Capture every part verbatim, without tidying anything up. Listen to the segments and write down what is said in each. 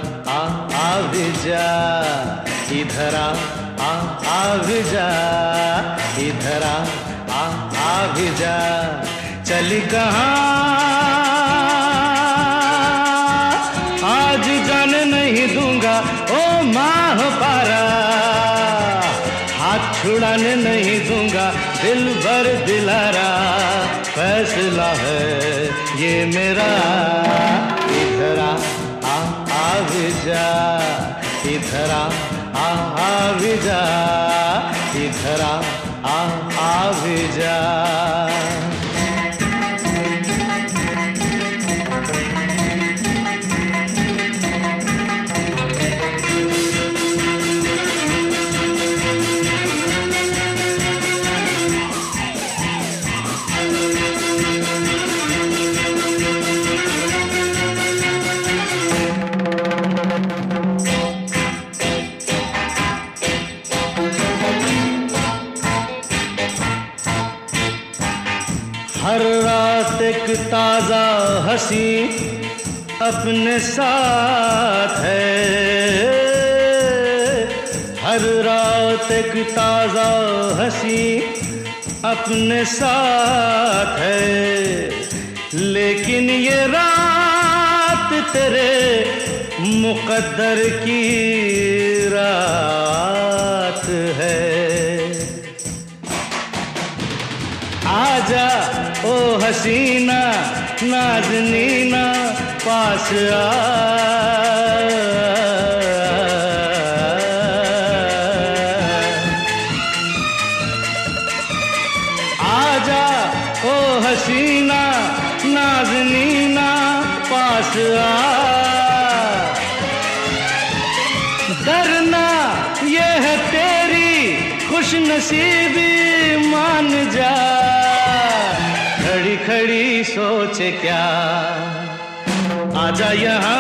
आ आ भी जा, इधर आ आ आ भी जा, इधर आ आ आ भी जा। चली कहाँ आज जाने नहीं दूंगा ओ माह पारा, हाथ छुड़ाने नहीं दूंगा दिल भर दिलारा, फैसला है ये मेरा। इधर आ आ आ भी जा, इधर आ आ आ भी जा, इधर आ आ आ भी जा। हर रात एक ताजा हंसी अपने साथ है, हर रात एक ताजा हंसी अपने साथ है, लेकिन ये रात तेरे मुकद्दर की रात है। आजा ओ हसीना नाज़नीना पास आ, आजा ओ हसीना नाज़नीना पास आ। डरना ये है तेरी खुशनसीबी मान जा, खड़ी खड़ी सोचे क्या आजा यहाँ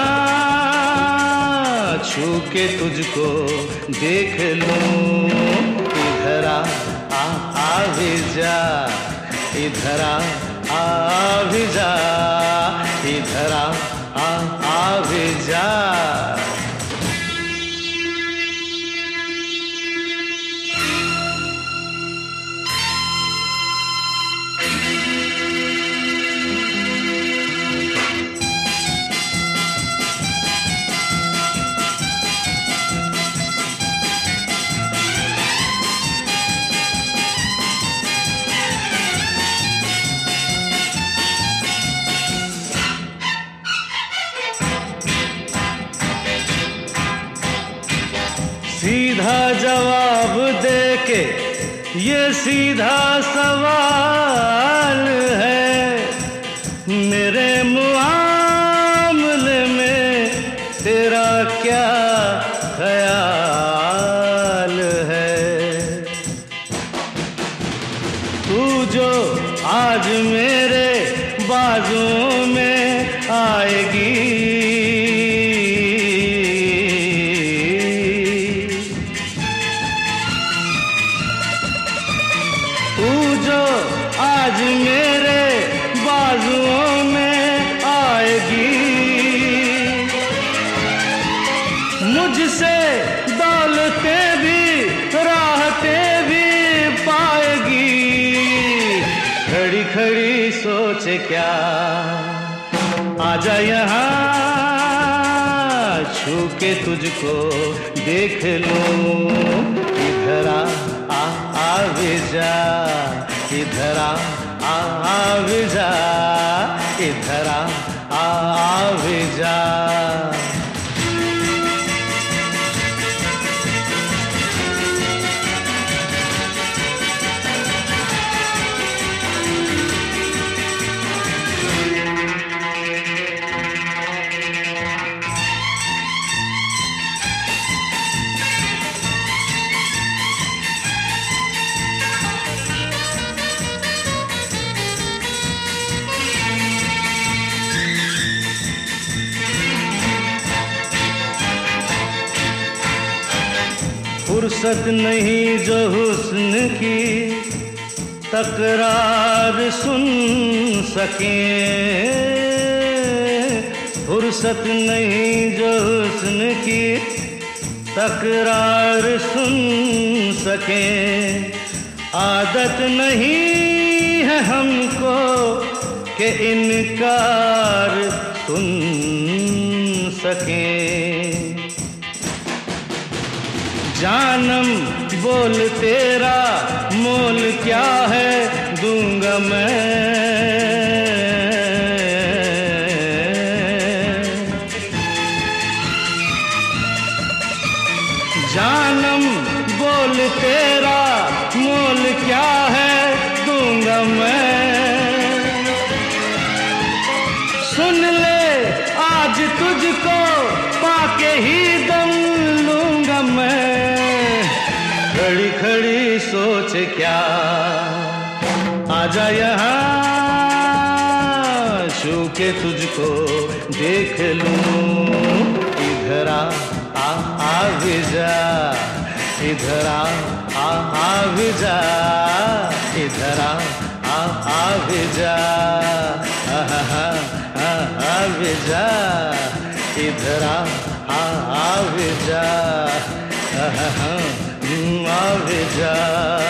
छू के तुझको देख लूं। इधर आ आ आ भी जा, इधर आ आ भी जा, इधर आ आ आ भी जा। सीधा जवाब दे के ये सीधा सवाल है, मेरे मुआमले में तेरा क्या ख्याल है। तू जो आज मेरे बाजुओं में आएगी, तू जो आज मेरे बाजुओं में आएगी, मुझसे दौलतें भी राहतें भी पाएगी। खड़ी खड़ी सोचे क्या आजा यहाँ छू के तुझको देख लूं। इधर आ आ आ भी जा, इधर आ आ आ भी जा, इधर आ आ आ भी जा। फुर्सत नहीं जो हुस्न की तकरार सुन सके, फुर्सत नहीं जो हुस्न की तकरार सुन सके, आदत नहीं है हमको कि इनकार सुन सके। जानम बोल तेरा मोल क्या है दूंगा मैं, जानम बोल तेरा मोल क्या है दूंगा मैं। सुन ले आज तुझको पाके ही दम लूंगा मैं। खड़ी खड़ी सोच क्या आजा यहाँ, छू के तुझको देख लूं। इधर आ आ आ भी जा, इधर आ आ आ भी जा, इधर आ आ आ भी जा, आ आ आ आ भी जा, इधर आ आ आ भी जा, आ आ आ भी जा।